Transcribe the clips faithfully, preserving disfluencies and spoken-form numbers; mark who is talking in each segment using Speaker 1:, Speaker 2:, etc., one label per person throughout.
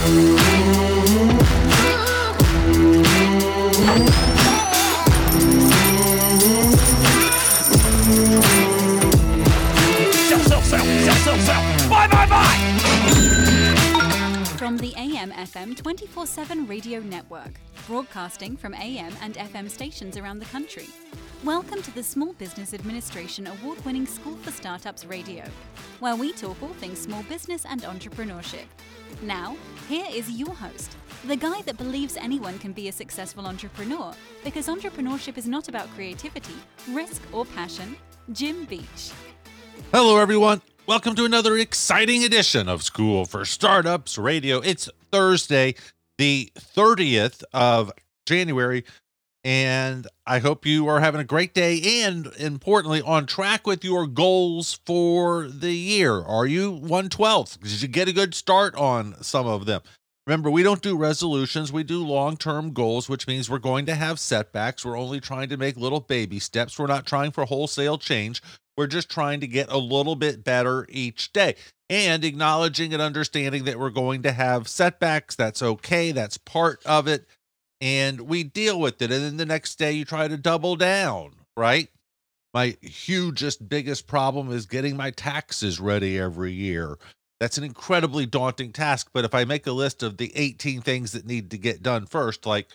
Speaker 1: From the A M F M twenty-four seven Radio Network, broadcasting from A M and F M stations around the country. Welcome to the Small Business Administration award-winning School for Startups Radio, where we talk all things small business and entrepreneurship. Now, here is your host, the guy that believes anyone can be a successful entrepreneur, because entrepreneurship is not about creativity, risk, or passion, Jim Beach.
Speaker 2: Hello, everyone. Welcome to another exciting edition of School for Startups Radio. It's Thursday, the thirtieth of January, and I hope you are having a great day and, importantly, on track with your goals for the year. Are you one twelfth? Did you get a good start on some of them? Remember, we don't do resolutions. We do long-term goals, which means we're going to have setbacks. We're only trying to make little baby steps. We're not trying for wholesale change. We're just trying to get a little bit better each day and acknowledging and understanding that we're going to have setbacks. That's okay. That's part of it. And we deal with it. And then the next day you try to double down, right? My hugest, biggest problem is getting my taxes ready every year. That's an incredibly daunting task. But if I make a list of the eighteen things that need to get done first, like,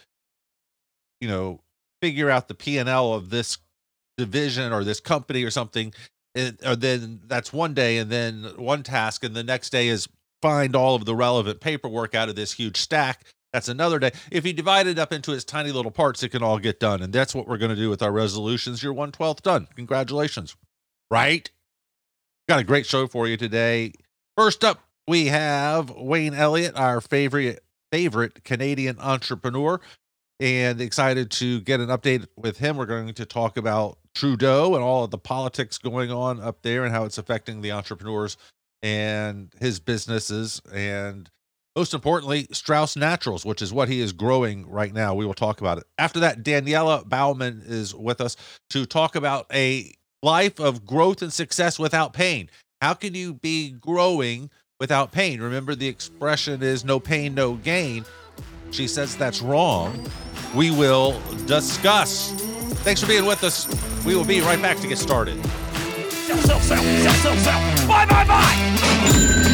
Speaker 2: you know, figure out the P and L of this division or this company or something, and, or then that's one day, and then one task, and the next day is find all of the relevant paperwork out of this huge stack. That's another day. If you divide it up into its tiny little parts, it can all get done, and that's what we're going to do with our resolutions. You're one twelfth done. Congratulations. Right? Got a great show for you today. First up, we have Wayne Elliott, our favorite favorite Canadian entrepreneur, and excited to get an update with him. We're going to talk about Trudeau and all of the politics going on up there and how it's affecting the entrepreneurs and his businesses. And most importantly, Strauss Naturals, which is what he is growing right now. We will talk about it. After that, Daniela Bauman is with us to talk about a life of growth and success without pain. How can you be growing without pain? Remember, the expression is no pain, no gain. She says that's wrong. We will discuss. Thanks for being with us. We will be right back to get started.
Speaker 3: Sell, sell, sell, sell, sell, sell. Buy, buy, buy.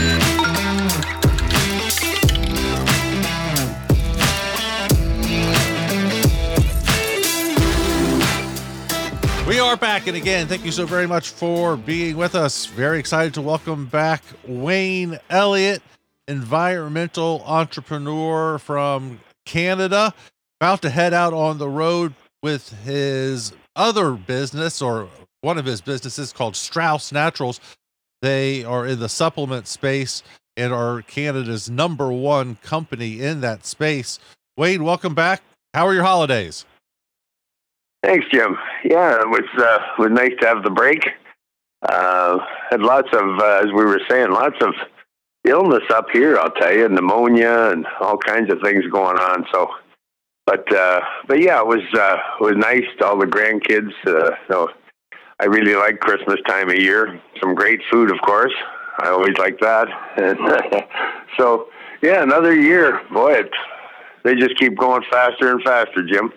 Speaker 2: We are back, and again, thank you so very much for being with us. Very excited to welcome back Wayne Elliott, environmental entrepreneur from Canada, about to head out on the road with his other business, or one of his businesses, called Strauss Naturals. They are in the supplement space and are Canada's number one company in that space. Wayne, welcome back. How are your holidays?
Speaker 4: Thanks, Jim. Yeah, it was uh, was nice to have the break. Uh, had lots of, uh, as we were saying, lots of illness up here. I'll tell you, pneumonia and all kinds of things going on. So, but uh, but yeah, it was uh, it was nice to all the grandkids. Uh, so I really like Christmas time of year. Some great food, of course. I always like that. And so yeah, another year. Boy, it, they just keep going faster and faster, Jim.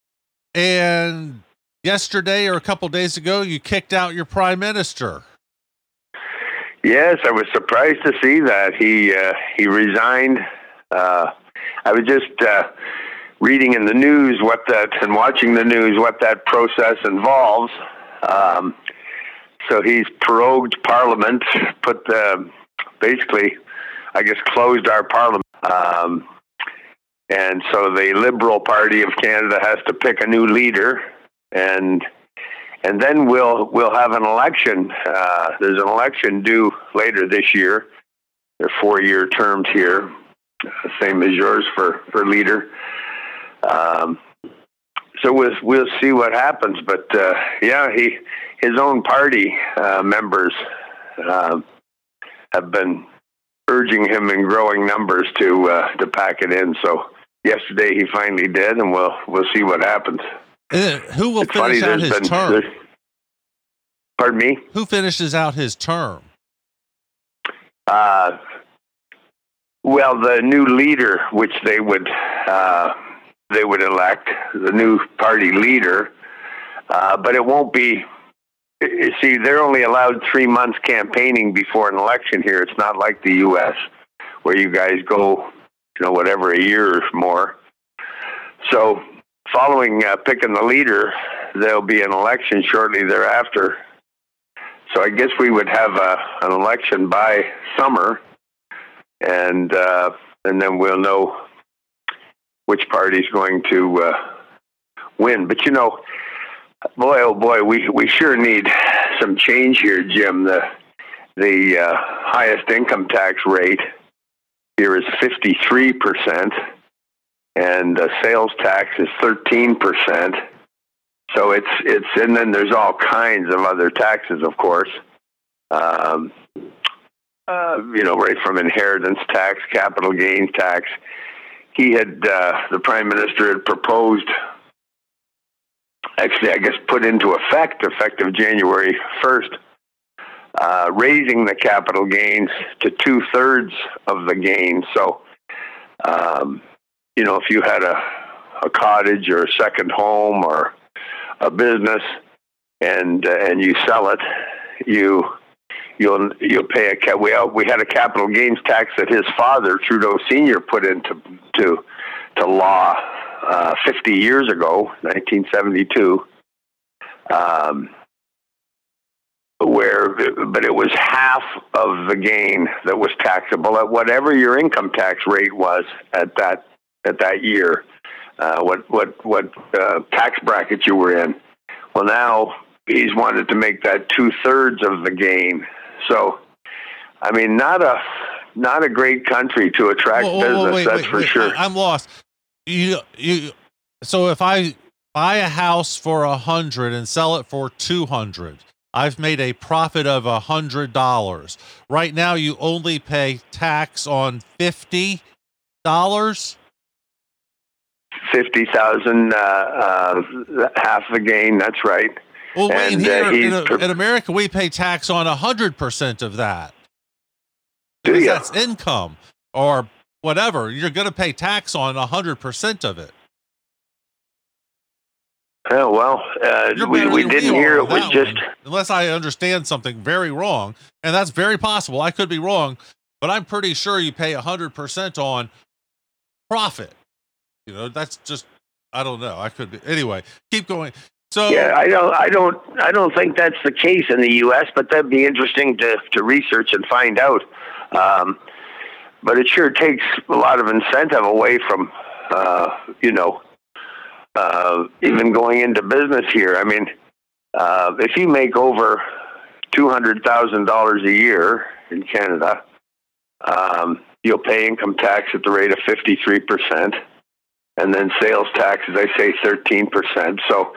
Speaker 2: And yesterday or a couple days ago, you kicked out your prime minister.
Speaker 4: Yes, I was surprised to see that he uh, he resigned. Uh, I was just uh, reading in the news what that and watching the news what that process involves. Um, so he's prorogued Parliament, put the basically, I guess, closed our Parliament. Um, And so the Liberal Party of Canada has to pick a new leader, and and then we'll we'll have an election. Uh, there's an election due later this year. There are four-year terms here, same as yours for, for leader. Um, so we'll we'll see what happens. But uh, yeah, he his own party uh, members uh, have been urging him in growing numbers to uh, to pack it in. So yesterday he finally did, and we'll we'll see what happens.
Speaker 2: Uh, who will
Speaker 4: it's
Speaker 2: finish
Speaker 4: funny,
Speaker 2: out his
Speaker 4: been,
Speaker 2: term?
Speaker 4: Pardon me?
Speaker 2: Who finishes out his term?
Speaker 4: Uh, Well, the new leader, which they would uh, they would elect, the new party leader, uh, but it won't be. You see, they're only allowed three months campaigning before an election here. It's not like the U S, where you guys go, you know, whatever, a year or more. So, following uh, picking the leader, there'll be an election shortly thereafter. So, I guess we would have a, an election by summer, and uh, and then we'll know which party's going to uh, win. But you know, boy, oh boy, we we sure need some change here, Jim. The the uh, highest income tax rate here is fifty-three percent, and uh, sales tax is thirteen percent. So it's it's and then there's all kinds of other taxes, of course. Um, uh, you know, right from inheritance tax, capital gains tax. He had uh, the Prime Minister had proposed. Actually, I guess put into effect, effective January first, uh, raising the capital gains to two-thirds of the gain. So, um, you know, if you had a, a cottage or a second home or a business and uh, and you sell it, you you'll you'll pay a we we had a capital gains tax that his father Trudeau Senior put into to to law. Uh, fifty years ago, nineteen seventy-two, um, where, but it was half of the gain that was taxable at whatever your income tax rate was at that at that year, uh, what what what uh, tax bracket you were in. Well, now he's wanted to make that two thirds of the gain. So, I mean, not a not a great country to attract
Speaker 2: whoa, whoa,
Speaker 4: business.
Speaker 2: whoa, wait,
Speaker 4: that's
Speaker 2: wait,
Speaker 4: for
Speaker 2: wait.
Speaker 4: sure.
Speaker 2: I, I'm lost. You, you, so if I buy a house for a hundred and sell it for two hundred, I've made a profit of a hundred dollars. Right now, you only pay tax on fifty dollars.
Speaker 4: Fifty thousand, uh, uh, half the gain. That's right.
Speaker 2: Well, wait,
Speaker 4: And,
Speaker 2: here
Speaker 4: uh,
Speaker 2: in,
Speaker 4: he's
Speaker 2: a-
Speaker 4: per-
Speaker 2: in America, we pay tax on a hundred percent of that.
Speaker 4: Do
Speaker 2: Because
Speaker 4: you?
Speaker 2: that's income or whatever. You're going to pay tax on a hundred percent of it.
Speaker 4: Oh, well, uh,
Speaker 2: You're
Speaker 4: we,
Speaker 2: better
Speaker 4: we
Speaker 2: than
Speaker 4: didn't
Speaker 2: we
Speaker 4: hear
Speaker 2: are
Speaker 4: it
Speaker 2: on
Speaker 4: was
Speaker 2: that
Speaker 4: just,
Speaker 2: one, unless I understand something very wrong, and that's very possible. I could be wrong, but I'm pretty sure you pay a hundred percent on profit. You know, that's just, I don't know. I could be anyway. Keep going. So
Speaker 4: yeah, I don't, I don't, I don't think that's the case in the U S, but that'd be interesting to, to research and find out. Um, but it sure takes a lot of incentive away from, uh, you know, uh, even going into business here. I mean, uh, if you make over two hundred thousand dollars a year in Canada, um, you'll pay income tax at the rate of fifty-three percent. And then sales tax, as I say, thirteen percent. So,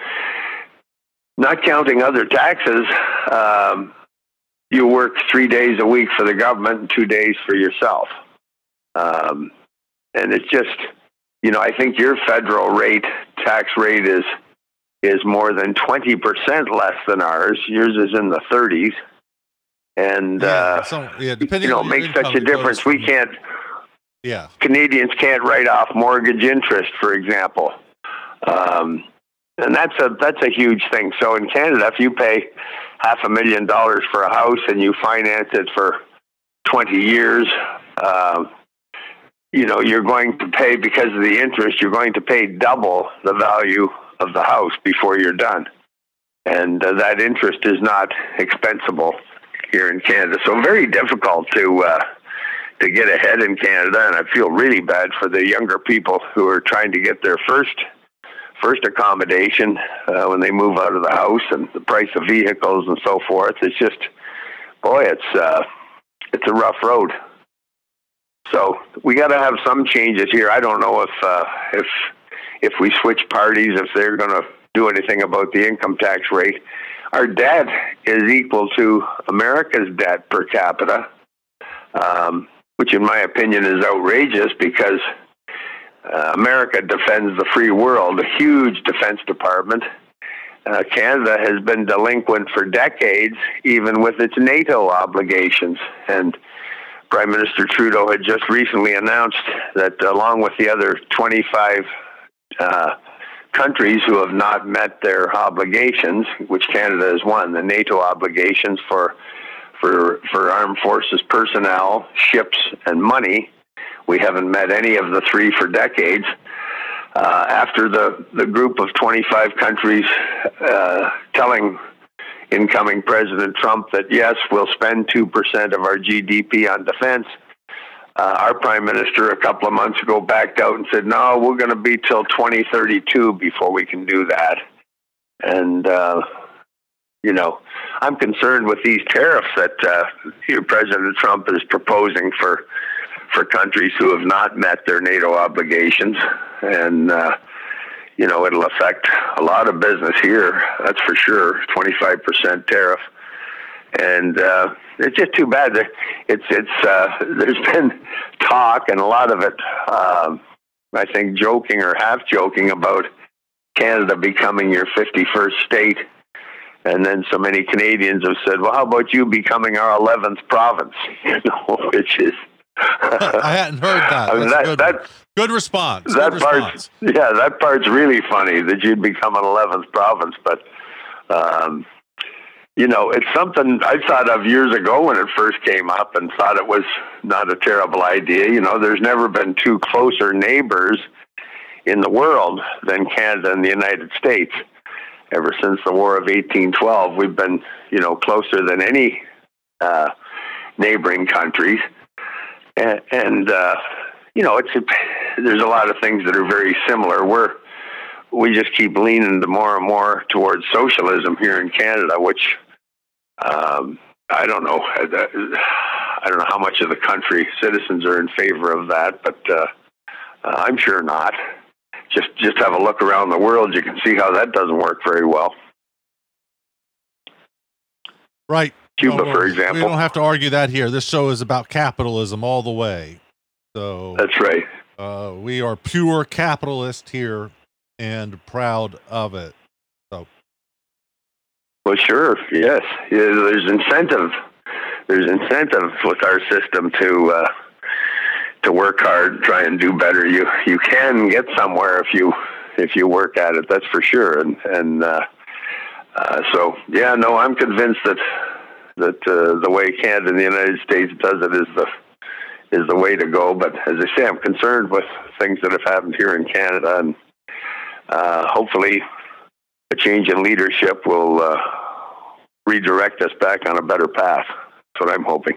Speaker 4: not counting other taxes, um, you work three days a week for the government and two days for yourself. Um, and it's just, you know, I think your federal rate, tax rate is is more than twenty percent less than ours. Yours is in the thirties. And,
Speaker 2: yeah,
Speaker 4: uh,
Speaker 2: so, yeah, depending
Speaker 4: you know,
Speaker 2: on
Speaker 4: it
Speaker 2: your
Speaker 4: makes such
Speaker 2: income,
Speaker 4: a
Speaker 2: it goes
Speaker 4: difference. We
Speaker 2: from-
Speaker 4: can't...
Speaker 2: Yeah.
Speaker 4: Canadians can't write off mortgage interest, for example, um, and that's a that's a huge thing. So in Canada, if you pay half a million dollars for a house and you finance it for twenty years, uh, you know you're going to pay, because of the interest, you're going to pay double the value of the house before you're done, and uh, that interest is not expensible here in Canada. So very difficult to. Uh, to get ahead in Canada, and I feel really bad for the younger people who are trying to get their first first accommodation uh, when they move out of the house, and the price of vehicles and so forth. It's just, boy, it's uh, it's a rough road. So we got to have some changes here. I don't know if uh, if if we switch parties, if they're going to do anything about the income tax rate. Our debt is equal to America's debt per capita. Um, which in my opinion is outrageous, because uh, America defends the free world, a huge defense department. Uh, Canada has been delinquent for decades, even with its NATO obligations. And Prime Minister Trudeau had just recently announced that along with the other twenty-five uh, countries who have not met their obligations, which Canada is one, the NATO obligations for for for armed forces personnel, ships, and money. We haven't met any of the three for decades. Uh, after the, the group of twenty-five countries uh, telling incoming President Trump that, yes, we'll spend two percent of our G D P on defense, uh, our Prime Minister a couple of months ago backed out and said, no, we're going to be till twenty thirty-two before we can do that. And, uh, you know, I'm concerned with these tariffs that uh, President Trump is proposing for for countries who have not met their NATO obligations. And, uh, you know, it'll affect a lot of business here, that's for sure, twenty-five percent tariff. And uh, it's just too bad. It's, it's, uh, there's been talk, and a lot of it, uh, I think, joking or half joking about Canada becoming your fifty-first state. And then so many Canadians have said, well, how about you becoming our eleventh province? You know, which is...
Speaker 2: I hadn't heard that.
Speaker 4: I mean,
Speaker 2: That's
Speaker 4: that,
Speaker 2: good,
Speaker 4: that,
Speaker 2: good response.
Speaker 4: That
Speaker 2: good
Speaker 4: part,
Speaker 2: response.
Speaker 4: yeah, that part's really funny that you'd become an eleventh province. But, um, you know, it's something I thought of years ago when it first came up and thought it was not a terrible idea. You know, there's never been two closer neighbors in the world than Canada and the United States. Ever since the War of eighteen twelve, we've been, you know, closer than any uh, neighboring countries. And, and uh, you know, it's a, there's a lot of things that are very similar. We're we just keep leaning to more and more towards socialism here in Canada, which um, I don't know. I don't know how much of the country citizens are in favor of that, but uh, uh, I'm sure not. Just just have a look around the world; you can see how that doesn't work very well.
Speaker 2: Right.
Speaker 4: Cuba,
Speaker 2: no,
Speaker 4: for example.
Speaker 2: We don't have to argue that here. This show is about capitalism all the way. So
Speaker 4: that's right.
Speaker 2: Uh, we are pure capitalist here and proud of it. So,
Speaker 4: well, sure, yes. Yeah, there's incentive. There's incentive with our system to uh, to work hard, try and do better. You you can get somewhere if you if you work at it. That's for sure. And and uh, uh, so yeah, no, I'm convinced that. that uh, the way Canada and the United States does it is the is the way to go. But as I say, I'm concerned with things that have happened here in Canada, and uh, hopefully a change in leadership will uh, redirect us back on a better path. That's what I'm hoping.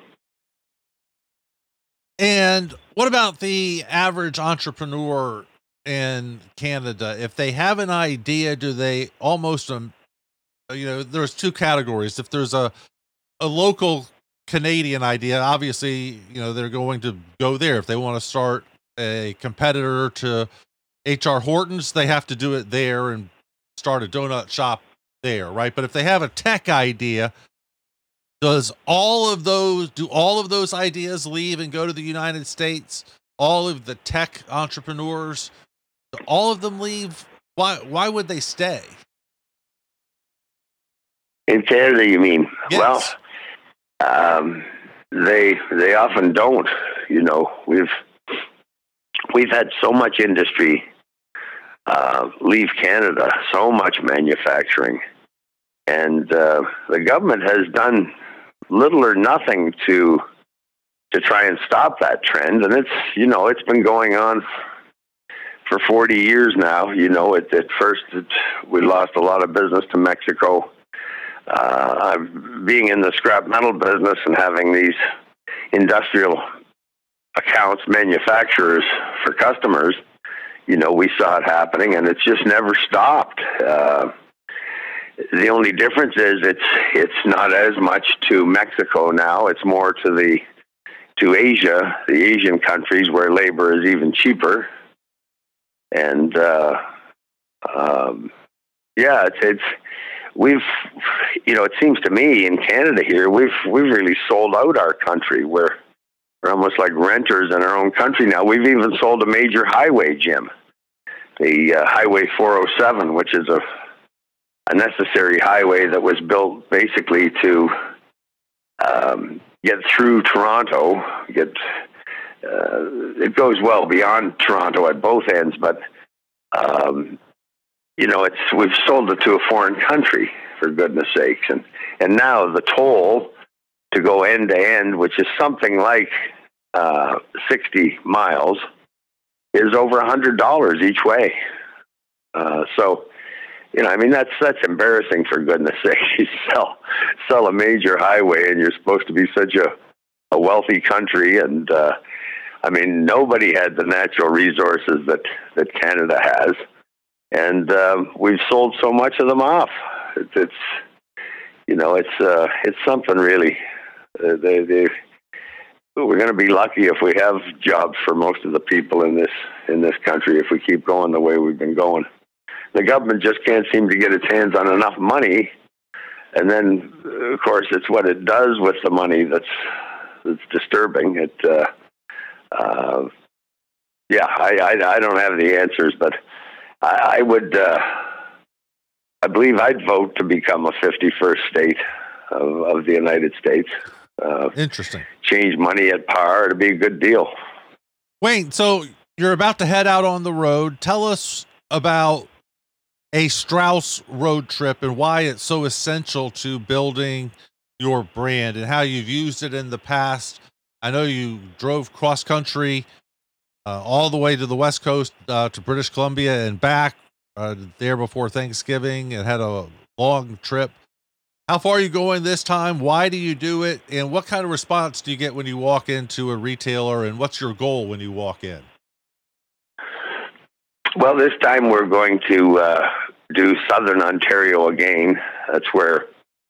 Speaker 2: And what about the average entrepreneur in Canada? If they have an idea, do they almost, um, you know, there's two categories. If there's a a local Canadian idea, obviously, you know, they're going to go there. If they want to start a competitor to H R Horton's, they have to do it there and start a donut shop there, right? But if they have a tech idea, does all of those, do all of those ideas leave and go to the United States? All of the tech entrepreneurs, do all of them leave? Why, why would they stay?
Speaker 4: In Canada, you mean?
Speaker 2: Yes.
Speaker 4: Well, um, they they often don't. You know, we've we've had so much industry uh, leave Canada, so much manufacturing, and uh, the government has done little or nothing to to try and stop that trend. And it's you know it's been going on for forty years now. You know, at, at first it, we lost a lot of business to Mexico. Uh, being in the scrap metal business and having these industrial accounts, manufacturers for customers, you know, we saw it happening, and it's just never stopped. Uh, the only difference is it's it's not as much to Mexico now; it's more to the to Asia, the Asian countries where labor is even cheaper, and uh, um, yeah, it's it's. We've, you know, it seems to me in Canada here, we've we've really sold out our country. We're we're almost like renters in our own country now. We've even sold a major highway, Jim, the uh, Highway four oh seven, which is a a necessary highway that was built basically to um, get through Toronto. Get uh, it goes well beyond Toronto at both ends, but um, you know, it's we've sold it to a foreign country, for goodness sakes, and and now the toll to go end to end, which is something like uh, sixty miles, is over a hundred dollars each way. Uh, so, you know, I mean, that's that's embarrassing, for goodness sake. You sell sell a major highway, and you're supposed to be such a, a wealthy country, and uh, I mean, nobody had the natural resources that, that Canada has, and uh, we've sold so much of them off. It's, it's you know, it's uh, it's something really. Uh, they, they, we're going to be lucky if we have jobs for most of the people in this in this country if we keep going the way we've been going. The government just can't seem to get its hands on enough money, and then, of course, it's what it does with the money that's that's disturbing. It, uh, uh, yeah, I, I I don't have the answers, but I, I would, uh, I believe, I'd vote to become a fifty-first state of, of the United States. Uh,
Speaker 2: Interesting.
Speaker 4: Change money at par. It'd be a good deal.
Speaker 2: Wayne, so you're about to head out on the road. Tell us about a Strauss road trip and why it's so essential to building your brand and how you've used it in the past. I know you drove cross country uh, all the way to the West Coast, uh, to British Columbia and back uh, there before Thanksgiving, and had a long trip. How far are you going this time? Why do you do it? And what kind of response do you get when you walk into a retailer? And what's your goal when you walk in?
Speaker 4: Well, this time we're going to uh, do Southern Ontario again. That's where,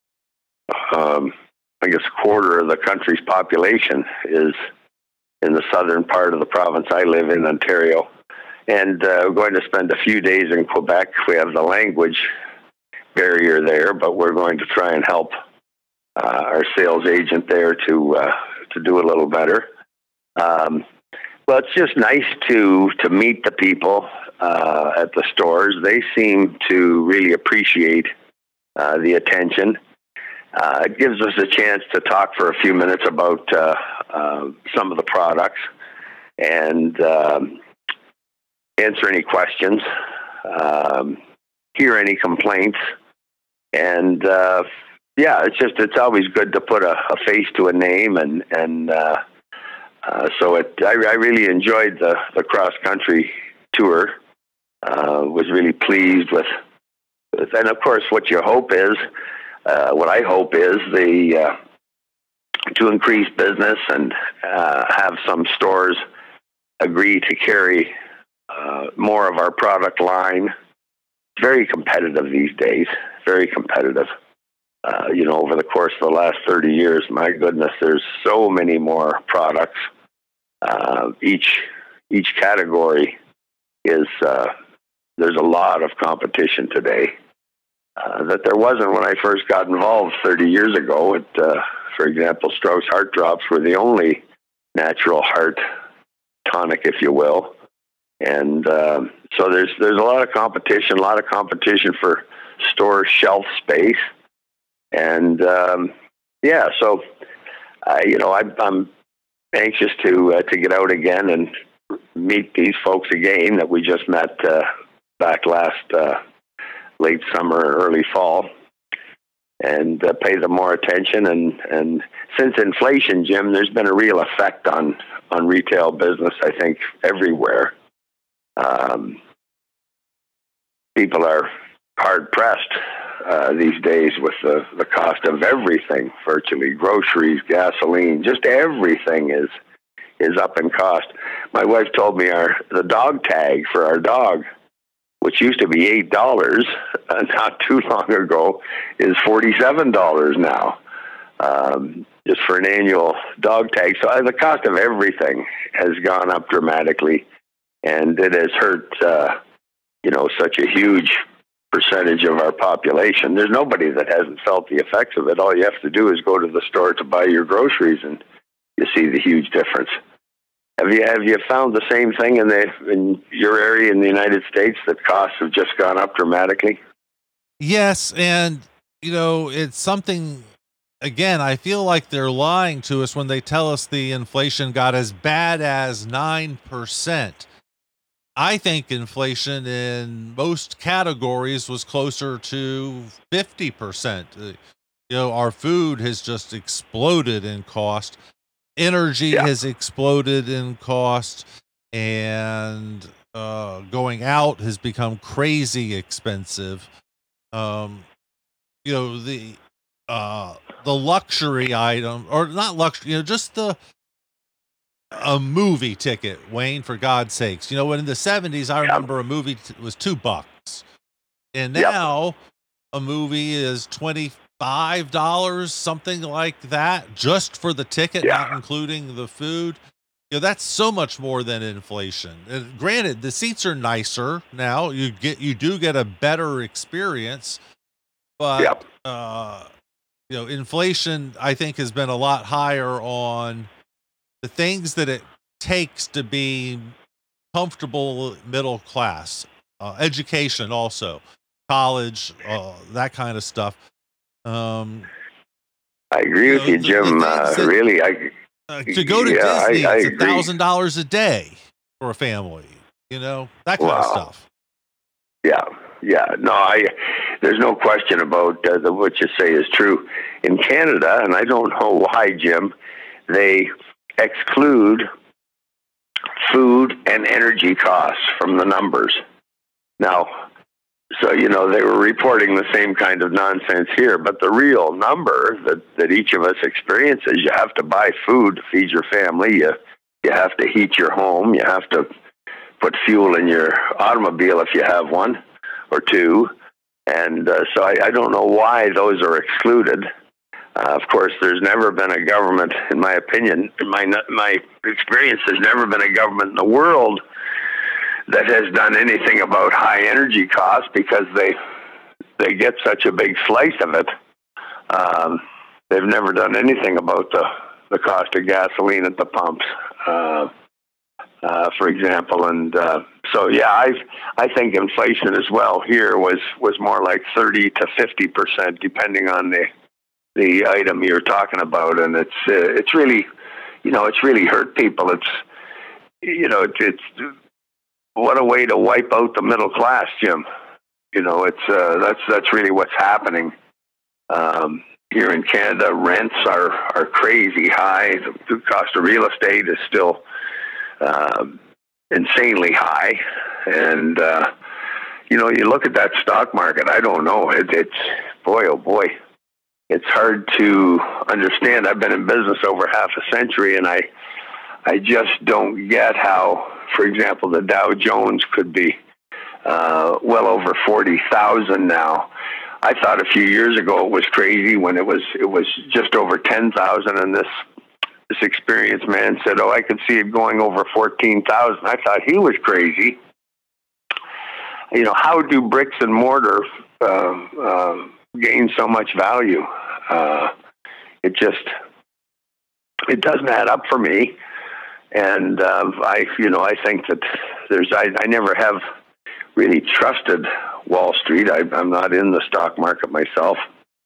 Speaker 4: um, I guess, a quarter of the country's population is in the southern part of the province I live in, Ontario. And uh, we're going to spend a few days in Quebec. We have the language barrier there, but we're going to try and help uh, our sales agent there to uh, to do a little better. Um, well, it's just nice to to meet the people uh, at the stores. They seem to really appreciate uh, the attention. Uh, it gives us a chance to talk for a few minutes about uh, uh, some of the products and um, answer any questions, um, hear any complaints. And, uh, yeah, it's just, it's always good to put a, a face to a name. And, and, uh, uh, so it, I, I really enjoyed the, the cross country tour, uh, was really pleased with, with, and of course, what you hope is, uh, what I hope is the, uh, to increase business and, uh, have some stores agree to carry, uh, more of our product line. It's very competitive these days. Very competitive. Uh, you know, over the course of the last thirty years, my goodness, there's so many more products. Uh, each each category is, uh, there's a lot of competition today uh, that there wasn't when I first got involved thirty years ago. It, uh, for example, Strauss Heart Drops were the only natural heart tonic, if you will. And um, so there's there's a lot of competition, a lot of competition for store shelf space, and um, yeah, so uh, you know, I, I'm anxious to uh, to get out again and meet these folks again that we just met uh, back last uh, late summer, early fall, and uh, pay them more attention. And, and since inflation, Jim, there's been a real effect on on retail business, I think, everywhere. Um, people are hard pressed uh, these days with the, the cost of everything, virtually groceries, gasoline, just everything is is up in cost. My wife told me our the dog tag for our dog, which used to be eight dollars uh, not too long ago, is forty-seven dollars now, um, just for an annual dog tag. So uh, the cost of everything has gone up dramatically, and it has hurt uh, you know such a huge percentage of our population. There's nobody that hasn't felt the effects of it. All you have to do is go to the store to buy your groceries, and you see the huge difference. Have you have you found the same thing in the in your area in the United States, that costs have just gone up dramatically?
Speaker 2: Yes, and you know, it's something again, I feel like they're lying to us when they tell us the inflation got as bad as nine percent. I think inflation in most categories was closer to fifty percent. Uh, you know, our food has just exploded in cost. Energy
Speaker 4: Yeah.
Speaker 2: has exploded in cost, and uh, going out has become crazy expensive. Um, you know, the uh, the luxury item, or not luxury, you know, just the a movie ticket, Wayne, for God's sakes. You know, when in the seventies, I remember a movie t- was two bucks. And
Speaker 4: Yep.
Speaker 2: now a movie is twenty-five dollars, something like that, just for the ticket,
Speaker 4: Yeah.
Speaker 2: not including the food. You know, that's so much more than inflation. And granted, the seats are nicer now. You get, you do get a better experience, but,
Speaker 4: Yep.
Speaker 2: uh, you know, inflation, I think, has been a lot higher on the things that it takes to be comfortable middle class, uh, education, also college, uh, that kind of stuff. Um,
Speaker 4: I agree
Speaker 2: you
Speaker 4: with
Speaker 2: know,
Speaker 4: you,
Speaker 2: the, the
Speaker 4: Jim.
Speaker 2: things
Speaker 4: Uh,
Speaker 2: that,
Speaker 4: really, I
Speaker 2: uh, to go to
Speaker 4: yeah, I,
Speaker 2: Disney,
Speaker 4: I
Speaker 2: it's a
Speaker 4: agree.
Speaker 2: thousand dollars a day for a family. You know, that kind of
Speaker 4: Wow.
Speaker 2: stuff.
Speaker 4: Yeah, yeah. No, I. There's no question about uh, the, what you say is true. In Canada, and I don't know why, Jim, they exclude food and energy costs from the numbers. Now, so, you know, they were reporting the same kind of nonsense here, but the real number that, that each of us experiences, you have to buy food to feed your family, you, you have to heat your home, you have to put fuel in your automobile if you have one or two, and uh, so I, I don't know why those are excluded. Uh, of course, there's never been a government, in my opinion, in my my experience, there's never been a government in the world that has done anything about high energy costs because they they get such a big slice of it. Um, they've never done anything about the, the cost of gasoline at the pumps, uh, uh, for example. And uh, so, yeah, I I think inflation as well here was, was more like thirty to fifty percent, depending on the the item you're talking about. And it's uh, it's really, you know, it's really hurt people. It's, you know, it's, it's what a way to wipe out the middle class, Jim. You know, it's uh, that's that's really what's happening um, here in Canada. Rents are are crazy high. The, the cost of real estate is still um, insanely high, and uh, you know, you look at that stock market. I don't know. It, it's boy, oh boy, it's hard to understand. I've been in business over half a century, and I I just don't get how, for example, the Dow Jones could be uh, well over forty thousand now. I thought a few years ago it was crazy when it was it was just over ten thousand, and this this experienced man said, "Oh, I could see it going over fourteen thousand." I thought he was crazy. You know, how do bricks and mortar uh, uh, gain so much value? Uh, it just it doesn't add up for me. And uh, I, you know, I think that there's, I, I never have really trusted Wall Street. I, I'm not in the stock market myself.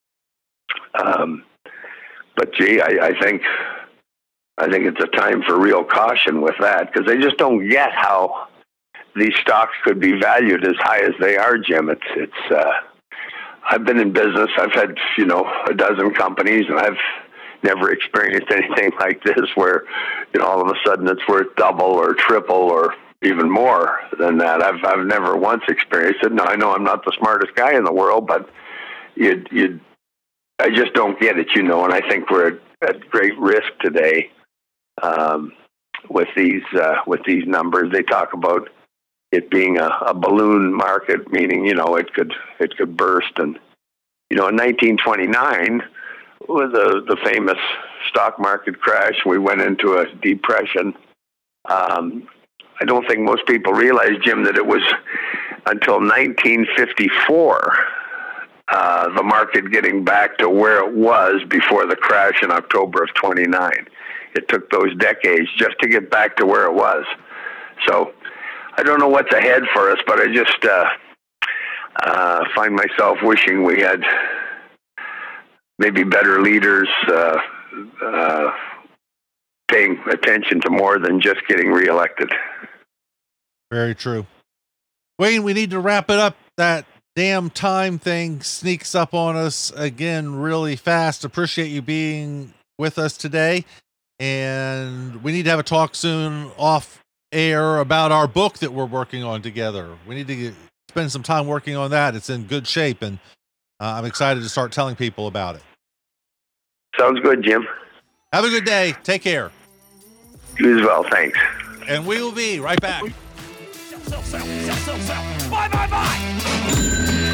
Speaker 4: Um, but gee, I, I think, I think it's a time for real caution with that, because they just don't get how these stocks could be valued as high as they are, Jim. It's, it's. Uh, I've been in business. I've had, you know, a dozen companies, and I've never experienced anything like this where, you know, all of a sudden it's worth double or triple or even more than that. I've I've never once experienced it. Now, I know I'm not the smartest guy in the world, but you you I just don't get it, you know, and I think we're at, at great risk today um, with these uh, with these numbers. They talk about it being a, a balloon market, meaning, you know, it could it could burst. And, you know, in nineteen twenty-nine was a, the famous stock market crash. We went into a depression. Um, I don't think most people realize, Jim, that it was until nineteen fifty-four, uh, the market getting back to where it was before the crash in October of twenty-nine. It took those decades just to get back to where it was. So I don't know what's ahead for us, but I just uh, uh, find myself wishing we had maybe better leaders uh, uh, paying attention to more than just getting reelected.
Speaker 2: Very true. Wayne, we need to wrap it up. That damn time thing sneaks up on us again really fast. Appreciate you being with us today. And we need to have a talk soon off air about our book that we're working on together. We need to get, spend some time working on that. It's in good shape, and uh, I'm excited to start telling people about it.
Speaker 4: Sounds good, Jim.
Speaker 2: Have a good day. Take care.
Speaker 4: You as well. Thanks.
Speaker 2: And we will be right back.
Speaker 3: Sell, sell, sell, sell, sell. Buy, buy, buy.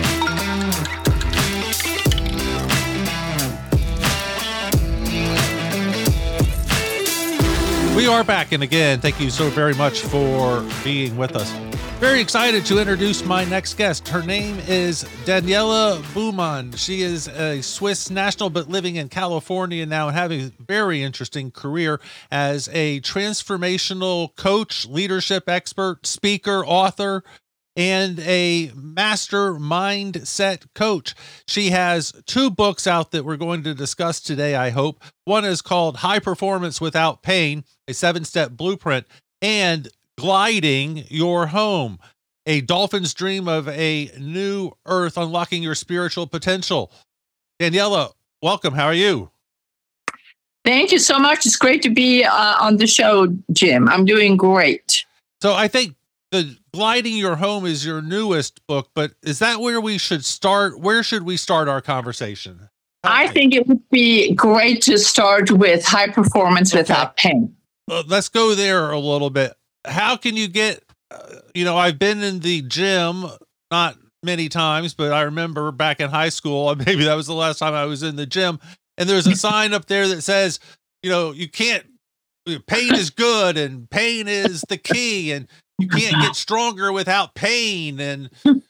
Speaker 2: We are back, and again, thank you so very much for being with us. Very excited to introduce my next guest. Her name is Daniela Buhmann. She is a Swiss national, but living in California now and having a very interesting career as a transformational coach, leadership expert, speaker, author, and a master mindset coach. She has two books out that we're going to discuss today, I hope. One is called High Performance Without Pain, a seven-step blueprint, and Gliding Your Home, a dolphin's dream of a new earth, unlocking your spiritual potential. Daniela, welcome. How are you?
Speaker 5: Thank you so much. It's great to be uh, on the show, Jim. I'm doing great.
Speaker 2: So I think the Gliding Your Home is your newest book, but is that where we should start? Where should we start our conversation?
Speaker 5: I think it would be great to start with High Performance
Speaker 2: Okay.
Speaker 5: Without Pain.
Speaker 2: Uh, let's go there a little bit. How can you get, uh, you know, I've been in the gym, not many times, but I remember back in high school, maybe that was the last time I was in the gym, and there's a sign up there that says, you know, you can't, pain is good and pain is the key, and you can't get stronger without pain, and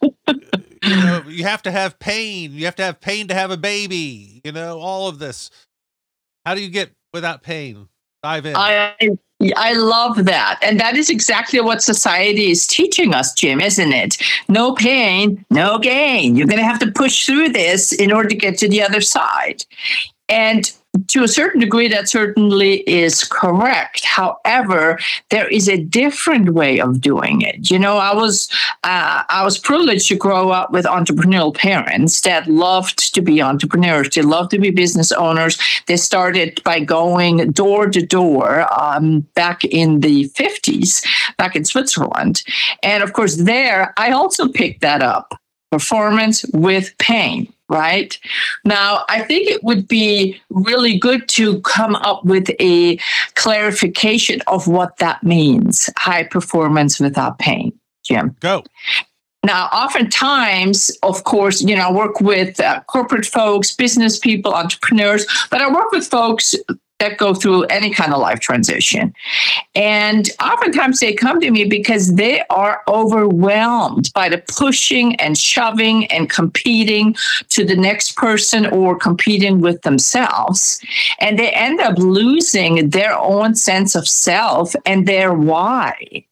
Speaker 2: you know, you have to have pain. You have to have pain to have a baby, you know, all of this. How do you get without pain? Dive in.
Speaker 5: I I love that. And that is exactly what society is teaching us, Jim, isn't it? No pain, no gain. You're going to have to push through this in order to get to the other side. And to a certain degree, that certainly is correct. However, there is a different way of doing it. You know, I was uh, I was privileged to grow up with entrepreneurial parents that loved to be entrepreneurs. They loved to be business owners. They started by going door to door um, back in the fifties, back in Switzerland. And of course, there, I also picked that up. Performance with pain. Right? Now, I think it would be really good to come up with a clarification of what that means. High performance without pain, Jim.
Speaker 2: Go.
Speaker 5: Now, oftentimes, of course, you know, I work with uh, corporate folks, business people, entrepreneurs, but I work with folks that go through any kind of life transition. And oftentimes they come to me because they are overwhelmed by the pushing and shoving and competing to the next person or competing with themselves. And they end up losing their own sense of self and their why.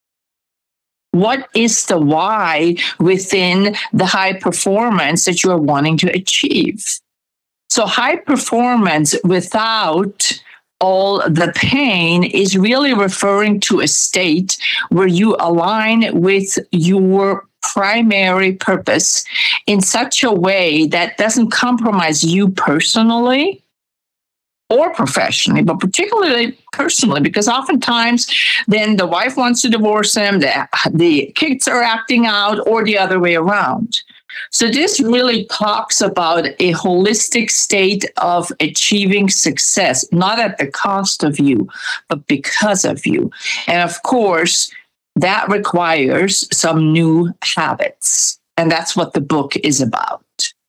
Speaker 5: What is the why within the high performance that you are wanting to achieve? So high performance without all the pain is really referring to a state where you align with your primary purpose in such a way that doesn't compromise you personally or professionally, but particularly personally, because oftentimes then the wife wants to divorce him, the, the kids are acting out, or the other way around. So this really talks about a holistic state of achieving success, not at the cost of you, but because of you. And of course, that requires some new habits. And that's what the book is about.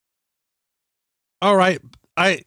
Speaker 2: All right. I,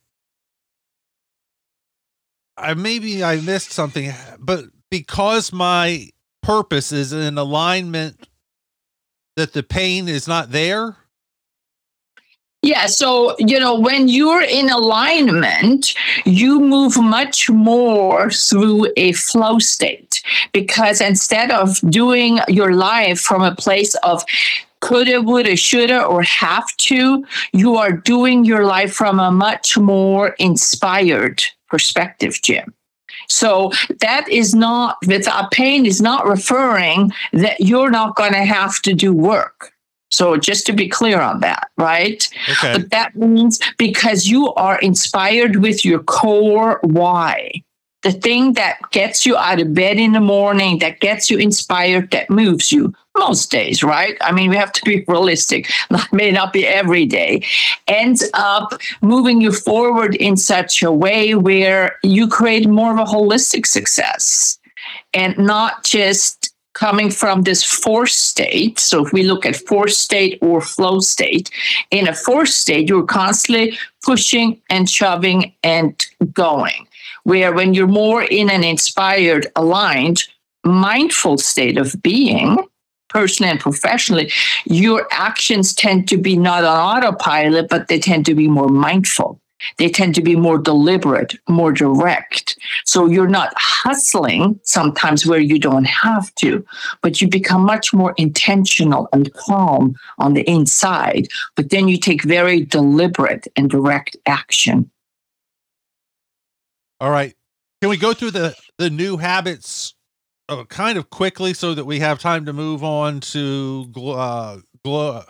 Speaker 2: I maybe I missed something, but because my purpose is in alignment that the pain is not there.
Speaker 5: Yeah, so, you know, when you're in alignment, you move much more through a flow state, because instead of doing your life from a place of coulda, woulda, shoulda, or have to. You are doing your life from a much more inspired perspective, Jim. So that is not, without pain is not referring that you're not going to have to do work. So just to be clear on that, right?
Speaker 2: Okay.
Speaker 5: But that means because you are inspired with your core why. The thing that gets you out of bed in the morning, that gets you inspired, that moves you most days, right? I mean, we have to be realistic. That may not be every day. Ends up moving you forward in such a way where you create more of a holistic success and not just coming from this forced state. So if we look at forced state or flow state, in a forced state, you're constantly pushing and shoving and going. Where when you're more in an inspired, aligned, mindful state of being, personally and professionally, your actions tend to be not on autopilot, but they tend to be more mindful. They tend to be more deliberate, more direct. So you're not hustling sometimes where you don't have to, but you become much more intentional and calm on the inside. But then you take very deliberate and direct action.
Speaker 2: All right. Can we go through the, the new habits uh, kind of quickly so that we have time to move on to gl- uh, gl-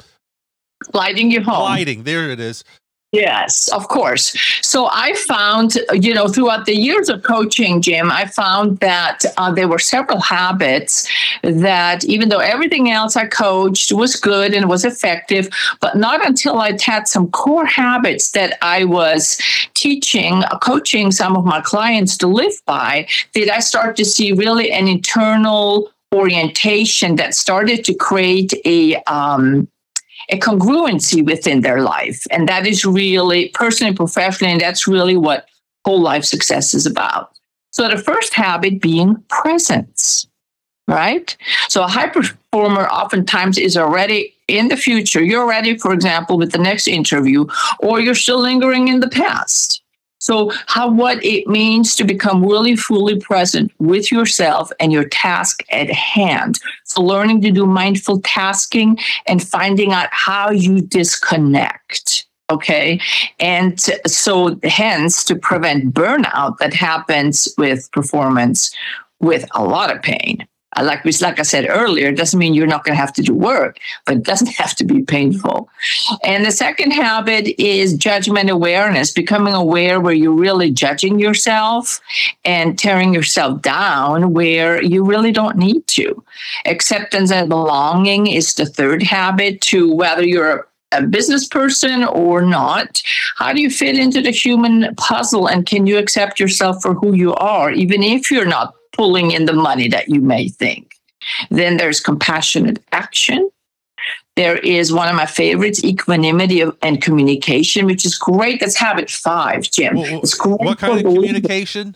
Speaker 5: Gliding you home.
Speaker 2: gliding? There it is.
Speaker 5: Yes, of course. So I found, you know, throughout the years of coaching, Jim, I found that uh, there were several habits that even though everything else I coached was good and was effective, but not until I'd had some core habits that I was teaching, uh, coaching some of my clients to live by, did I start to see really an internal orientation that started to create a, um, a congruency within their life. And that is really personally and professionally, and that's really what whole life success is about. So the first habit being presence, right? So a high performer oftentimes is already in the future. You're ready, for example, with the next interview, or you're still lingering in the past. So how what it means to become really fully present with yourself and your task at hand. So learning to do mindful tasking and finding out how you disconnect. Okay. And so hence to prevent burnout that happens with performance with a lot of pain. Like we, like I said earlier, it doesn't mean you're not going to have to do work, but it doesn't have to be painful. And the second habit is judgment awareness, becoming aware where you're really judging yourself and tearing yourself down where you really don't need to. Acceptance and belonging is the third habit to whether you're a business person or not. How do you fit into the human puzzle? And can you accept yourself for who you are, even if you're not pulling in the money that you may think? Then there's compassionate action. There is one of my favorites, equanimity and communication, which is great. That's habit five, Jim.
Speaker 2: Well,
Speaker 5: it's great
Speaker 2: what kind of communication?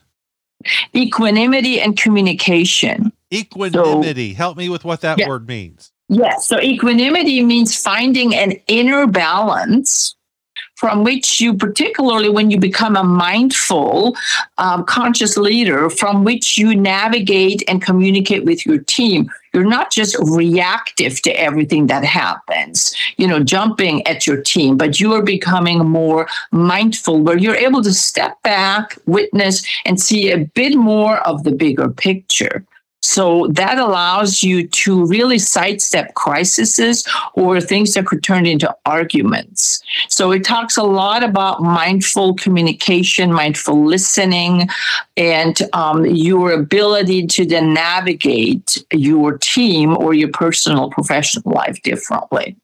Speaker 5: Equanimity and communication.
Speaker 2: Equanimity. So, help me with what that
Speaker 5: yeah.
Speaker 2: word means.
Speaker 5: Yes. So equanimity means finding an inner balance from which you, particularly when you become a mindful, um, conscious leader, from which you navigate and communicate with your team. You're not just reactive to everything that happens, you know, jumping at your team, but you are becoming more mindful where you're able to step back, witness, and see a bit more of the bigger picture. So that allows you to really sidestep crises or things that could turn into arguments. So it talks a lot about mindful communication, mindful listening, and um, your ability to then navigate your team or your personal, professional life differently.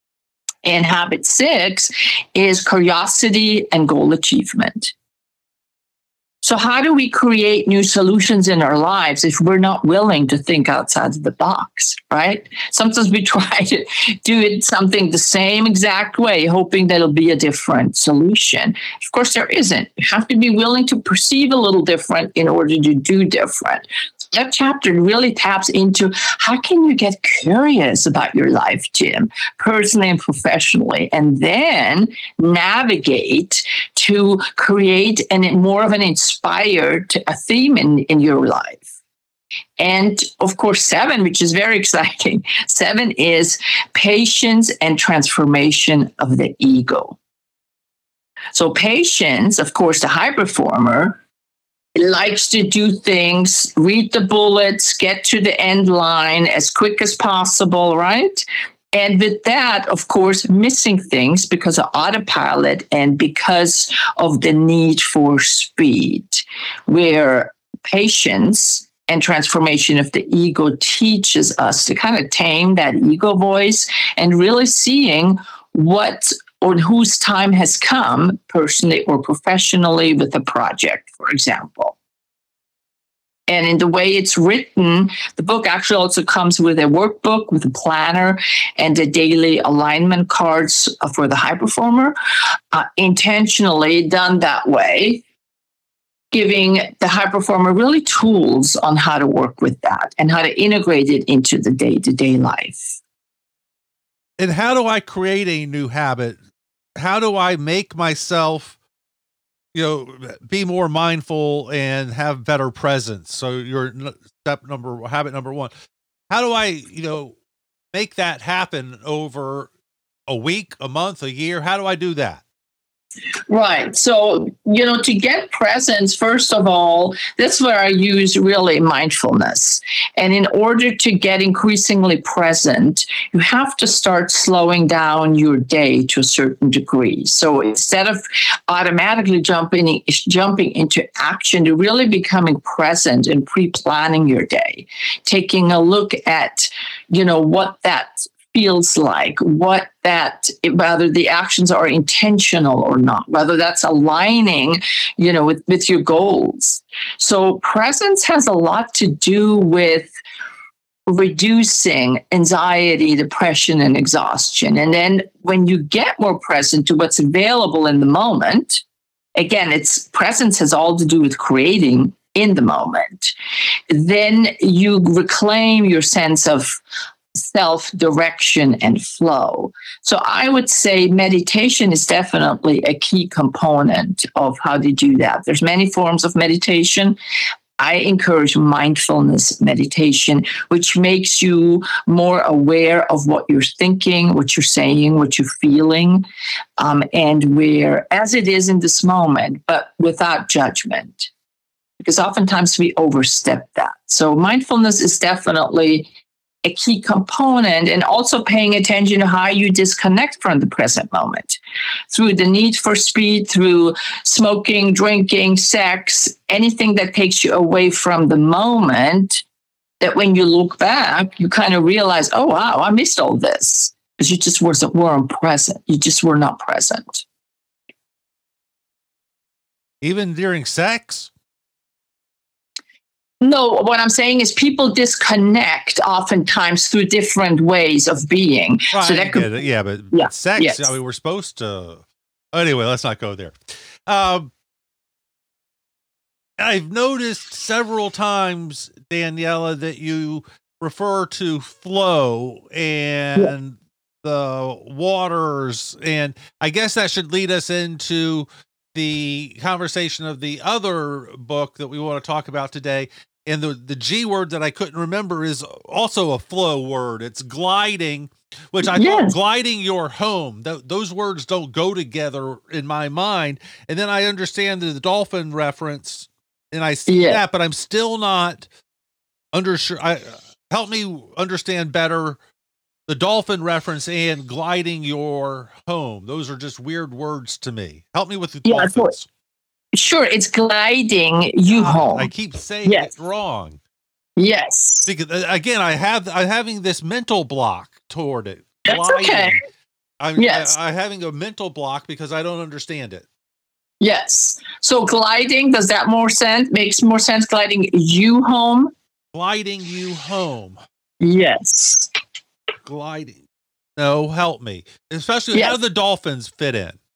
Speaker 5: And habit six is curiosity and goal achievement. So how do we create new solutions in our lives if we're not willing to think outside of the box, right? Sometimes we try to do it something the same exact way, hoping that it'll be a different solution. Of course, there isn't. You have to be willing to perceive a little different in order to do different. That chapter really taps into how can you get curious about your life, Jim, personally and professionally, and then navigate to create an more of an inspired a theme in, in your life. And of course, seven, which is very exciting, seven is patience and transformation of the ego. So patience, of course, the high performer likes to do things, read the bullets, get to the end line as quick as possible, right? And with that, of course, missing things because of autopilot and because of the need for speed, where patience and transformation of the ego teaches us to kind of tame that ego voice and really seeing what or whose time has come personally or professionally with a project, for example. And in the way it's written, the book actually also comes with a workbook, with a planner, and the daily alignment cards for the high performer, uh, intentionally done that way, giving the high performer really tools on how to work with that and how to integrate it into the day-to-day life.
Speaker 2: And how do I create a new habit? How do I make myself, you know, be more mindful and have better presence? So your step number, habit number one, how do I, you know, make that happen over a week, a month, a year? How do I do that?
Speaker 5: Right. So, you know, to get presence, first of all, that's where I use really mindfulness. And in order to get increasingly present, you have to start slowing down your day to a certain degree. So instead of automatically jumping, jumping into action, to really becoming present and pre-planning your day, taking a look at, you know, what that feels like, what that, whether the actions are intentional or not, whether that's aligning, you know, with, with your goals. So presence has a lot to do with reducing anxiety, depression, and exhaustion. And then when you get more present to what's available in the moment, again, it's presence has all to do with creating in the moment. Then you reclaim your sense of self-direction and flow. So I would say meditation is definitely a key component of how to do that. There's many forms of meditation. I encourage mindfulness meditation, which makes you more aware of what you're thinking, what you're saying, what you're feeling, um, and where, as it is in this moment, but without judgment. Because oftentimes we overstep that. So mindfulness is definitely a key component, and also paying attention to how you disconnect from the present moment through the need for speed, through smoking, drinking, sex, anything that takes you away from the moment, that when you look back, you kind of realize, oh, wow, I missed all this because you just wasn't, weren't present. You just were not present.
Speaker 2: Even during sex?
Speaker 5: No, what I'm saying is people disconnect oftentimes through different ways of being.
Speaker 2: Right,
Speaker 5: so that could,
Speaker 2: yeah, but
Speaker 5: yeah,
Speaker 2: sex,
Speaker 5: yes.
Speaker 2: I mean, we're supposed to. Anyway, let's not go there. Um, I've noticed several times, Daniela, that you refer to flow and yeah. the waters, and I guess that should lead us into the conversation of the other book that we want to talk about today. And the, the G word that I couldn't remember is also a flow word. It's gliding, which I yes. thought gliding your home. Th- those words don't go together in my mind. And then I understand the dolphin reference, and I see yeah. that, but I'm still not under sure. I help me understand better the dolphin reference and gliding your home. Those are just weird words to me. Help me with the yeah, dolphins.
Speaker 5: Sure, it's gliding you
Speaker 2: God,
Speaker 5: home.
Speaker 2: I keep saying yes. it wrong.
Speaker 5: Yes.
Speaker 2: Because again, I have I'm having this mental block toward it.
Speaker 5: That's gliding. Okay.
Speaker 2: I'm yes. I, I'm having a mental block because I don't understand it.
Speaker 5: Yes. So gliding, does that more sense? Makes more sense gliding you home?
Speaker 2: Gliding you home.
Speaker 5: Yes.
Speaker 2: Gliding. No, help me. Especially yes. how do the dolphins fit in?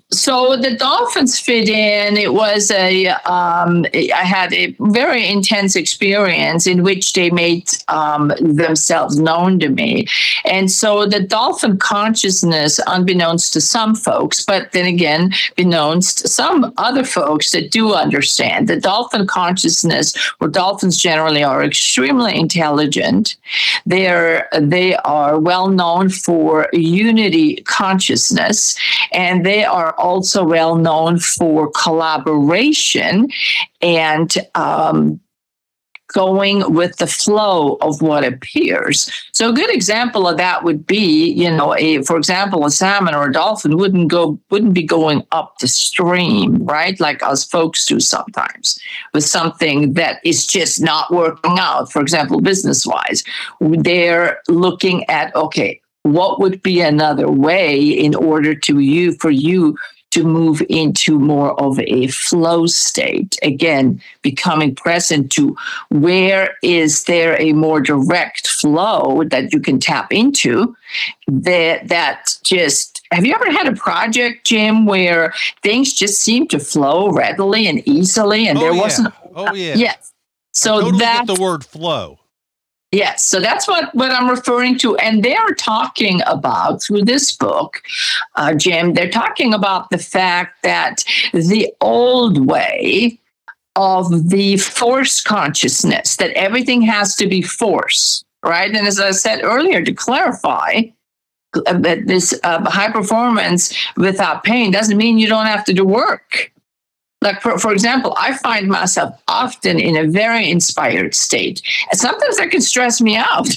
Speaker 5: So the dolphins fit in. It was a, um, I had a very intense experience in which they made um, themselves known to me. And so the dolphin consciousness, unbeknownst to some folks, but then again, beknownst to some other folks that do understand, the dolphin consciousness, where dolphins generally are extremely intelligent. They're, they are well known for unity consciousness, and they are also well known for collaboration and um, going with the flow of what appears. So a good example of that would be, you know, a, for example, a salmon or a dolphin wouldn't go, wouldn't be going up the stream, right? Like us folks do sometimes with something that is just not working out. For example, business-wise, they're looking at, okay, what would be another way in order to you, for you to move into more of a flow state? Again, becoming present to where is there a more direct flow that you can tap into that, that just, have you ever had a project, Jim, where things just seem to flow readily and easily and
Speaker 2: oh,
Speaker 5: there
Speaker 2: yeah.
Speaker 5: wasn't?
Speaker 2: Oh, yeah.
Speaker 5: Yes. So
Speaker 2: I totally
Speaker 5: that's
Speaker 2: get the word flow.
Speaker 5: Yes, so that's what, what I'm referring to. And they're talking about, through this book, uh, Jim, they're talking about the fact that the old way of the force consciousness, that everything has to be force, right? And as I said earlier, to clarify, that this uh, high performance without pain doesn't mean you don't have to do work. Like, for, for example, I find myself often in a very inspired state. And sometimes that can stress me out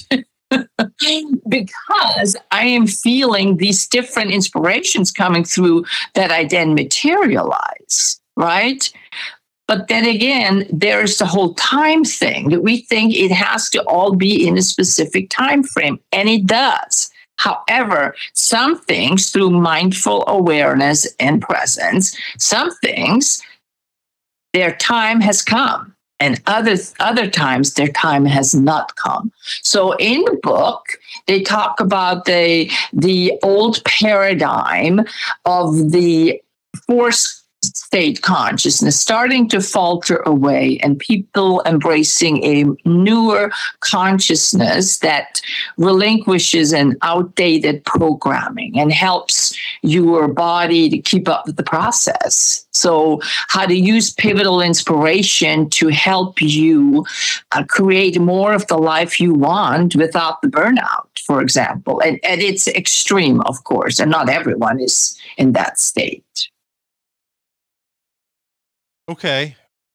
Speaker 5: because I am feeling these different inspirations coming through that I then materialize, right? But then again, there's the whole time thing that we think it has to all be in a specific time frame, and it does. However, some things through mindful awareness and presence, some things, their time has come, and other, other times their time has not come. So in the book, they talk about the, the old paradigm of the force state consciousness starting to falter away and people embracing a newer consciousness that relinquishes an outdated programming and helps your body to keep up with the process. So how to use pivotal inspiration to help you uh, create more of the life you want without the burnout, for example. And, and it's extreme, of course, and not everyone is in that state.
Speaker 2: Okay.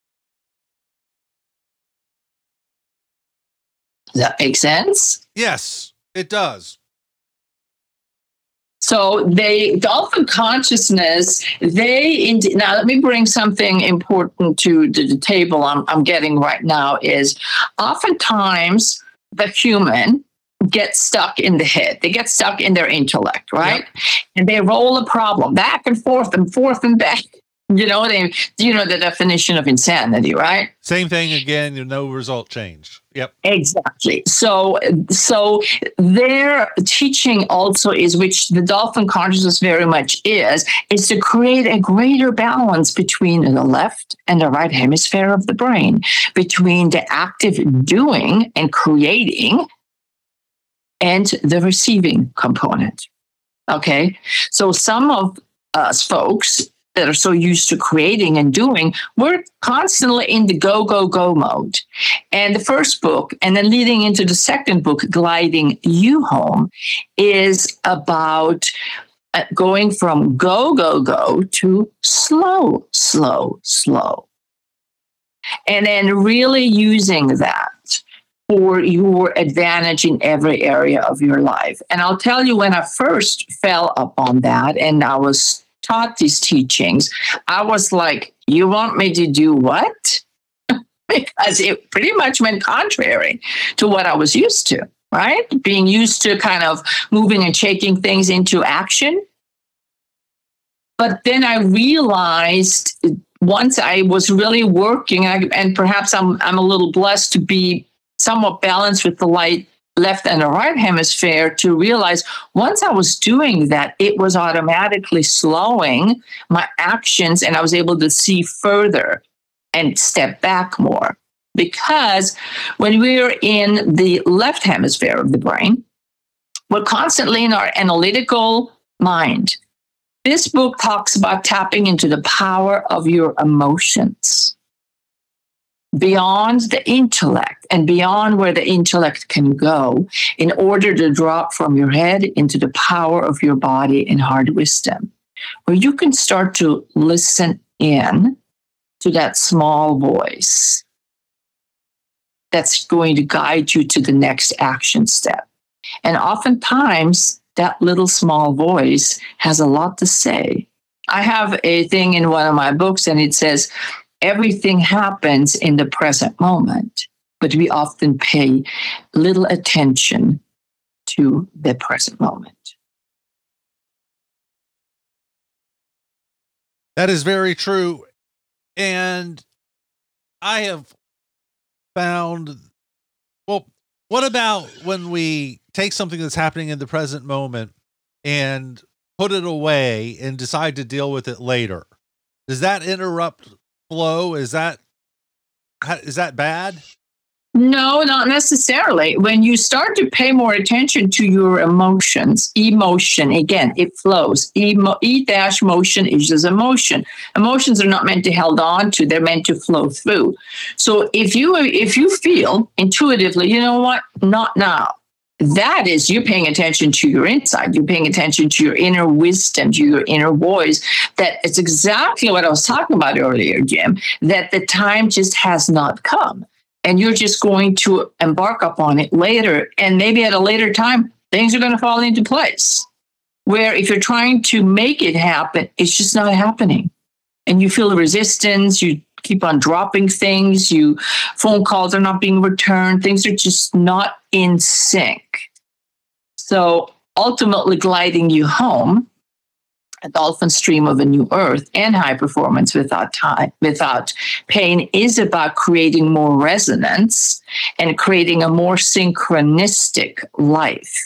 Speaker 5: Does that make sense?
Speaker 2: Yes, it does.
Speaker 5: So they, dolphin consciousness, they, now let me bring something important to, to the table I'm, I'm getting right now is oftentimes the human gets stuck in the head. They get stuck in their intellect, right? Yep. And they roll a problem back and forth and forth and back. You know, they, you know the definition of insanity, right?
Speaker 2: Same thing again, no result change. Yep.
Speaker 5: Exactly. So, so their teaching also is, which the dolphin consciousness very much is, is to create a greater balance between the left and the right hemisphere of the brain, between the active doing and creating and the receiving component. Okay. So some of us folks that are so used to creating and doing, we're constantly in the go, go, go mode. And the first book, and then leading into the second book, Gliding You Home, is about going from go, go, go to slow, slow, slow. And then really using that for your advantage in every area of your life. And I'll tell you, when I first fell upon that and I was taught these teachings, I was like, you want me to do what? Because it pretty much went contrary to what I was used to, right? Being used to kind of moving and shaking things into action. But then I realized once I was really working, and perhaps I'm I'm a little blessed to be somewhat balanced with the light left and the right hemisphere to realize once I was doing that, it was automatically slowing my actions and I was able to see further and step back more. Because when we're in the left hemisphere of the brain, we're constantly in our analytical mind. This book talks about tapping into the power of your emotions beyond the intellect and beyond where the intellect can go in order to drop from your head into the power of your body and heart wisdom, where you can start to listen in to that small voice that's going to guide you to the next action step. And oftentimes, that little small voice has a lot to say. I have a thing in one of my books, and it says, everything happens in the present moment, but we often pay little attention to the present moment.
Speaker 2: That is very true. And I have found, well, what about when we take something that's happening in the present moment and put it away and decide to deal with it later? Does that interrupt flow? Is that, is that bad?
Speaker 5: No, not necessarily. When you start to pay more attention to your emotions, emotion, again, it flows. Emo, E dash motion is just emotion. Emotions are not meant to held on to, they're meant to flow through. So if you if you feel intuitively, you know what, not now, that is you paying attention to your inside. You're paying attention to your inner wisdom, to your inner voice. That it's exactly what I was talking about earlier, Jim, that the time just has not come. And you're just going to embark upon it later. And maybe at a later time, things are going to fall into place. Where if you're trying to make it happen, it's just not happening. And you feel the resistance, you keep on dropping things, you phone calls are not being returned, things are just not in sync. So ultimately gliding you home, a dolphin stream of a new earth and high performance without time, without pain is about creating more resonance and creating a more synchronistic life.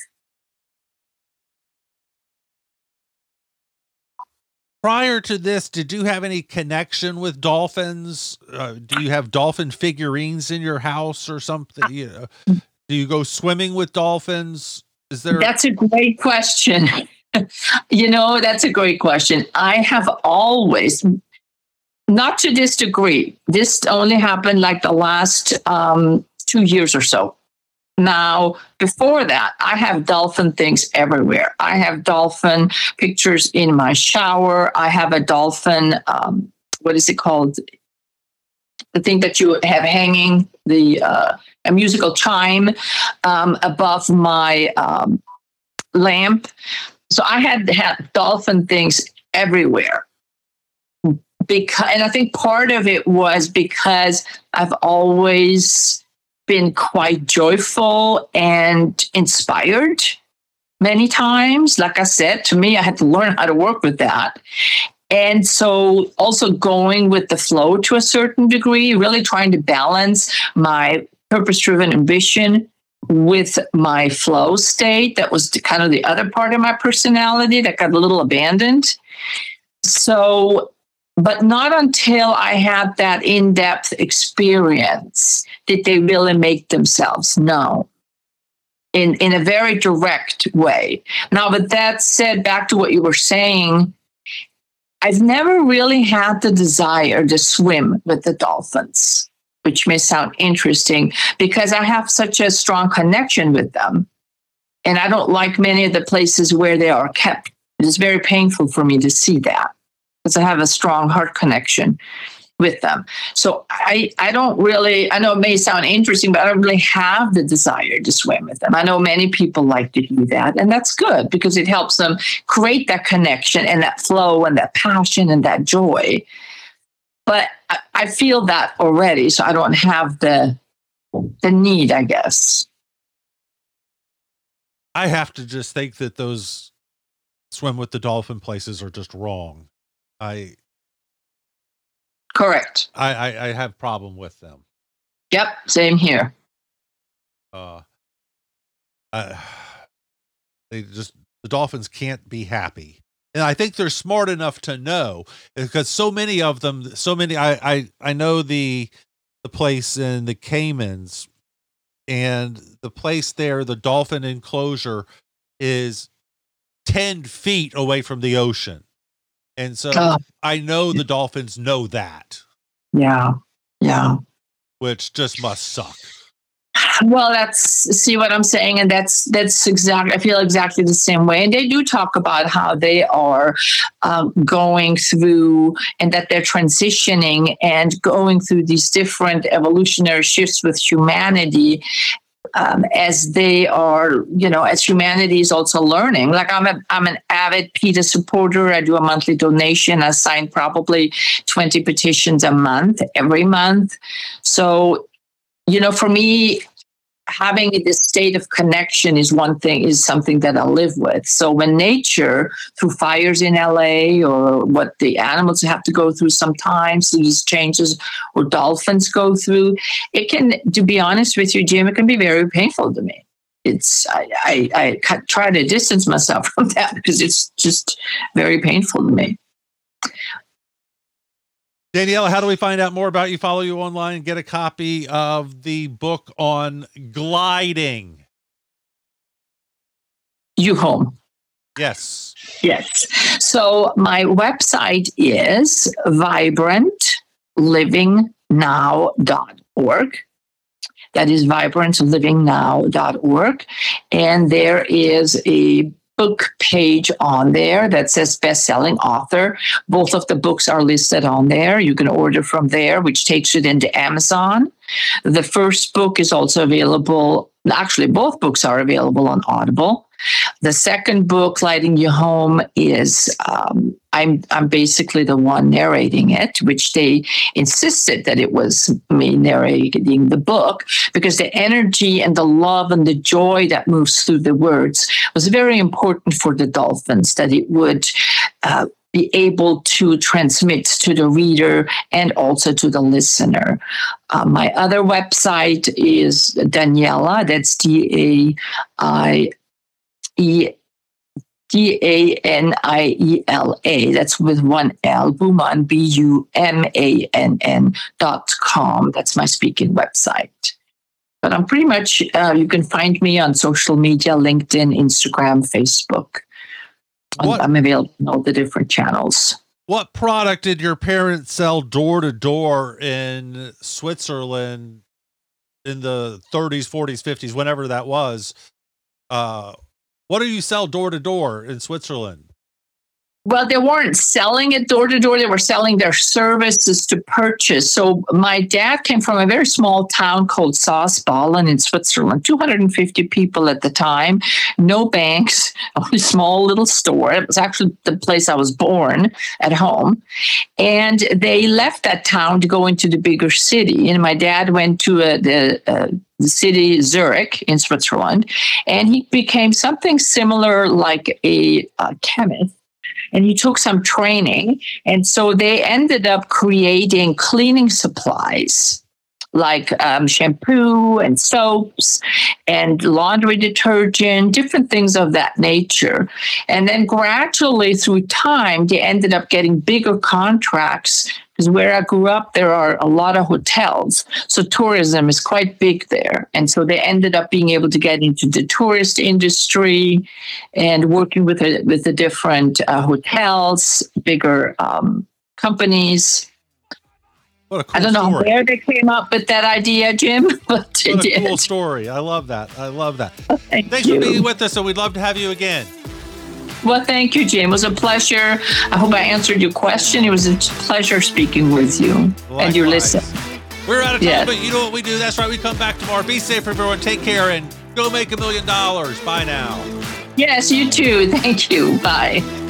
Speaker 2: Prior to this, did you have any connection with dolphins? Uh, do you have dolphin figurines in your house or something? You know, do you go swimming with dolphins? Is there?
Speaker 5: That's a great question. You know, that's a great question. I have always, not to this degree, this only happened like the last um, two years or so. Now, before that, I have dolphin things everywhere. I have dolphin pictures in my shower. I have a dolphin, um, what is it called? The thing that you have hanging, the uh, a musical chime um, above my um, lamp. So I had had dolphin things everywhere. Because, and I think part of it was because I've always been quite joyful and inspired many times. Like I said, to me, I had to learn how to work with that. And so also going with the flow to a certain degree, really trying to balance my purpose-driven ambition with my flow state. That was kind of the other part of my personality that got a little abandoned. So, but not until I had that in-depth experience did they really make themselves known in, in a very direct way. Now, with that said, back to what you were saying, I've never really had the desire to swim with the dolphins, which may sound interesting because I have such a strong connection with them. And I don't like many of the places where they are kept. It is very painful for me to see that because I have a strong heart connection with them. So I, I don't really, I know it may sound interesting, but I don't really have the desire to swim with them. I know many people like to do that, and that's good because it helps them create that connection and that flow and that passion and that joy. But I, I feel that already, so I don't have the the need, I guess.
Speaker 2: I have to just think that those swim with the dolphin places are just wrong. I
Speaker 5: Correct.
Speaker 2: I, I, I have problem with them.
Speaker 5: Yep, same here.
Speaker 2: Uh, uh, they just the dolphins can't be happy. And I think they're smart enough to know, because so many of them, so many, I, I, I know the, the place in the Caymans, and the place there, the dolphin enclosure is ten feet away from the ocean. And so
Speaker 5: Oh.
Speaker 2: I know the dolphins know that,
Speaker 5: Yeah. Yeah.
Speaker 2: which just must suck.
Speaker 5: Well, that's see what I'm saying, and that's that's exactly. I feel exactly the same way. And they do talk about how they are um, going through, and that they're transitioning and going through these different evolutionary shifts with humanity. Um, as they are, you know, as humanity is also learning. Like I'm a, I'm an avid PETA supporter. I do a monthly donation. I sign probably twenty petitions a month, every month. So, you know, for me, having this state of connection is one thing, is something that I live with. So when nature, through fires in L A, or what the animals have to go through sometimes, these changes, or dolphins go through, it can, to be honest with you, Jim, it can be very painful to me. It's, I, I, I try to distance myself from that because it's just very painful to me.
Speaker 2: Daniela, how do we find out more about you, follow you online, and get a copy of the book on gliding?
Speaker 5: You home.
Speaker 2: Yes.
Speaker 5: Yes. So my website is vibrant living now dot org. That is vibrant living now dot org. And there is a book page on there that says best-selling author. Both of the books are listed on there. You can order from there, which takes it into Amazon. The first book is also available. Actually, both books are available on Audible. The second book, Lighting You Home, is um, I'm I'm basically the one narrating it, which they insisted that it was me narrating the book, because the energy and the love and the joy that moves through the words was very important for the dolphins, that it would uh, be able to transmit to the reader and also to the listener. Uh, my other website is Daniela, that's D A I E D A N I E L A. That's with one L, Bumann, B U M A N N dot com. That's my speaking website. But I'm pretty much, uh, you can find me on social media, LinkedIn, Instagram, Facebook.
Speaker 2: What,
Speaker 5: I'm available on all the different channels.
Speaker 2: What product did your parents sell door to door in Switzerland in the thirties, forties, fifties, whenever that was? Uh, What do you sell door to door in Switzerland?
Speaker 5: Well, they weren't selling it door to door. They were selling their services to purchase. So my dad came from a very small town called Saasballen in Switzerland, two hundred fifty people at the time, no banks, only a small little store. It was actually the place I was born at home. And they left that town to go into the bigger city. And my dad went to uh, the uh, the city Zurich in Switzerland, and he became something similar like a, a chemist. And he took some training. And so they ended up creating cleaning supplies like um, shampoo and soaps and laundry detergent, different things of that nature. And then gradually through time, they ended up getting bigger contracts, because where I grew up, there are a lot of hotels. So tourism is quite big there. And so they ended up being able to get into the tourist industry and working with the, with the different uh, hotels, bigger um, companies.
Speaker 2: What a cool
Speaker 5: I don't know
Speaker 2: story.
Speaker 5: where they came up with that idea, Jim, but it
Speaker 2: What a
Speaker 5: did.
Speaker 2: cool story. I love that. I love that.
Speaker 5: Thank
Speaker 2: Thanks
Speaker 5: you.
Speaker 2: for being with us, and we'd love to have you again.
Speaker 5: Well, thank you, Jim. It was a pleasure. I hope I answered your question. It was a pleasure speaking with you and your
Speaker 2: Likewise.
Speaker 5: listener.
Speaker 2: We're out of time,
Speaker 5: Yes.
Speaker 2: but you know what we do. That's right. We come back tomorrow. Be safe, everyone. Take care and go make a million dollars. Bye now.
Speaker 5: Yes, you too. Thank you. Bye.